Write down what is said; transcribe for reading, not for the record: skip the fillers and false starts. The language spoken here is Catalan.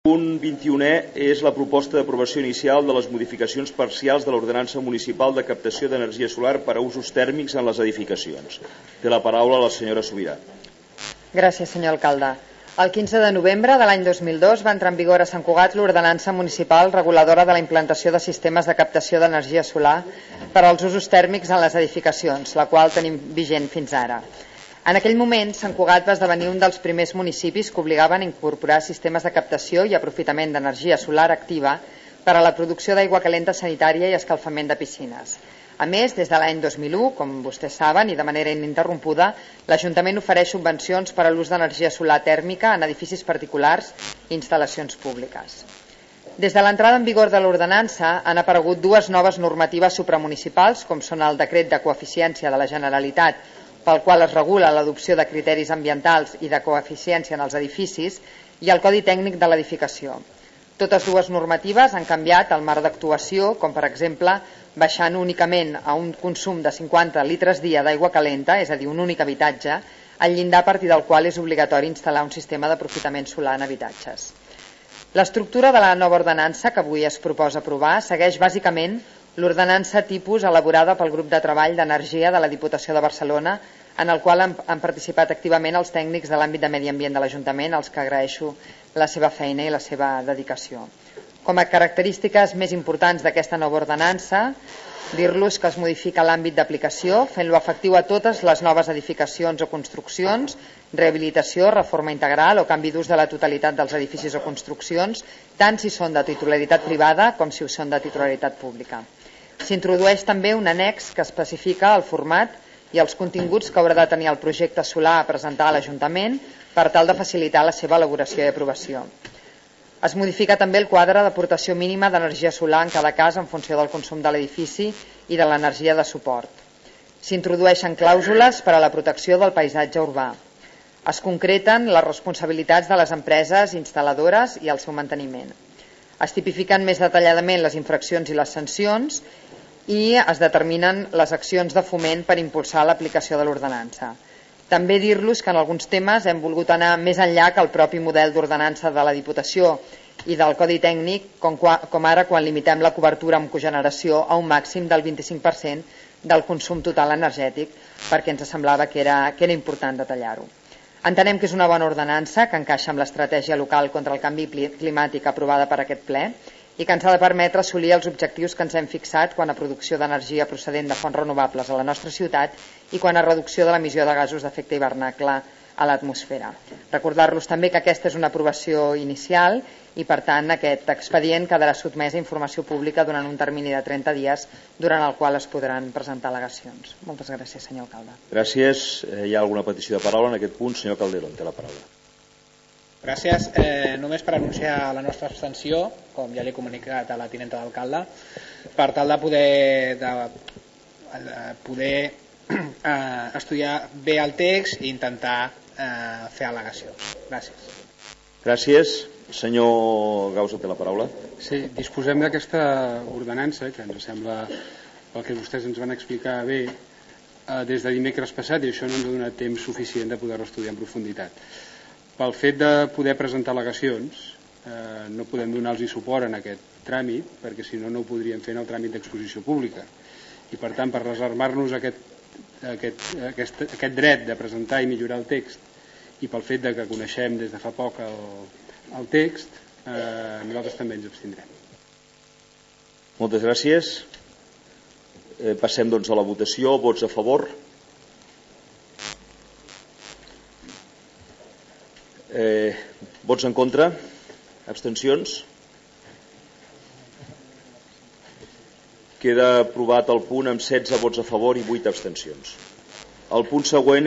Punt 21è és la proposta d'aprovació inicial de les modificacions parcials de l'ordenança municipal de captació d'energia solar per a usos tèrmics en les edificacions. Té la paraula la senyora Subirà. Gràcies, senyor alcalde. El 15 de novembre de l'any 2002 va entrar en vigor a Sant Cugat l'ordenança municipal reguladora de la implantació de sistemes de captació d'energia solar per als usos tèrmics en les edificacions, la qual tenim vigent fins ara. En aquell moment, Sant Cugat va esdevenir un dels primers municipis que obligaven a incorporar sistemes de captació i aprofitament d'energia solar activa per a la producció d'aigua calenta sanitària i escalfament de piscines. A més, des de l'any 2001, com vostès saben, i de manera ininterrompuda, l'Ajuntament ofereix subvencions per a l'ús d'energia solar tèrmica en edificis particulars i instal·lacions públiques. Des de l'entrada en vigor de l'ordenança han aparegut dues noves normatives supramunicipals, com són el decret de coeficiència de la Generalitat, pel qual es regula l'adopció de criteris ambientals i de coeficiència en els edificis, i el Codi Tècnic de l'Edificació. Totes dues normatives han canviat el marc d'actuació, com per exemple baixant únicament a un consum de 50 litres dia d'aigua calenta, és a dir, un únic habitatge, el llindar a partir del qual és obligatori instal·lar un sistema d'aprofitament solar en habitatges. L'estructura de la nova ordenança que avui es proposa aprovar segueix bàsicament l'ordenança tipus elaborada pel grup de treball d'energia de la Diputació de Barcelona, en el qual han participat activament els tècnics de l'àmbit de medi ambient de l'Ajuntament, als que agraeixo la seva feina i la seva dedicació. Com a característiques més importants d'aquesta nova ordenança, dir-los que es modifica l'àmbit d'aplicació, fent-lo efectiu a totes les noves edificacions o construccions, rehabilitació, reforma integral o canvi d'ús de la totalitat dels edificis o construccions, tant si són de titularitat privada com si ho són de titularitat pública. S'introdueix també un annex que especifica el format i els continguts que haurà de tenir el projecte solar a presentar a l'Ajuntament per tal de facilitar la seva elaboració i aprovació. Es modifica també el quadre d'aportació mínima d'energia solar en cada cas en funció del consum de l'edifici i de l'energia de suport. S'introdueixen clàusules per a la protecció del paisatge urbà. Es concreten les responsabilitats de les empreses instal·ladores i el seu manteniment. Es tipifiquen més detalladament les infraccions i les sancions i es determinen les accions de foment per impulsar l'aplicació de l'ordenança. També dir-los que en alguns temes hem volgut anar més enllà que el propi model d'ordenança de la Diputació i del Codi Tècnic, com ara quan limitem la cobertura amb cogeneració a un màxim del 25% del consum total energètic, perquè ens semblava que era important detallar-ho. Entenem que és una bona ordenança que encaixa amb l'estratègia local contra el canvi climàtic aprovada per aquest ple i que ens ha de permetre assolir els objectius que ens hem fixat quant a producció d'energia procedent de fonts renovables a la nostra ciutat i quant a reducció de l'emissió de gasos d'efecte hivernacle a l'atmosfera. Recordar-los també que aquesta és una aprovació inicial i, per tant, aquest expedient quedarà sotmès a informació pública durant un termini de 30 dies durant el qual es podran presentar al·legacions. Moltes gràcies, senyor alcalde. Gràcies. Hi ha alguna petició de paraula en aquest punt? Senyor Calderón, té la paraula. Gràcies. Només per anunciar la nostra abstenció, com ja l'he comunicat a la tinenta d'alcalde, per tal de poder estudiar bé el text i intentar fer al·legacions. Gràcies. Gràcies. Senyor Gausa, té la paraula. Sí, disposem d'aquesta ordenança, que ens sembla, pel que vostès ens van explicar bé, des de dimecres passat, i això no ens ha donat temps suficient de poder-ho estudiar en profunditat. Pel fet de poder presentar al·legacions, no podem donar-los suport en aquest tràmit, perquè si no, no ho podríem fer en el tràmit d'exposició pública. I per tant, per reservar-nos aquest dret de presentar i millorar el text, i pel fet de que coneixem des de fa poc el text, nosaltres també ens abstindrem. Moltes gràcies. Passem doncs a la votació. Vots a favor? Vots en contra? Abstencions? Queda aprovat el punt amb 16 vots a favor i 8 abstencions. El punt següent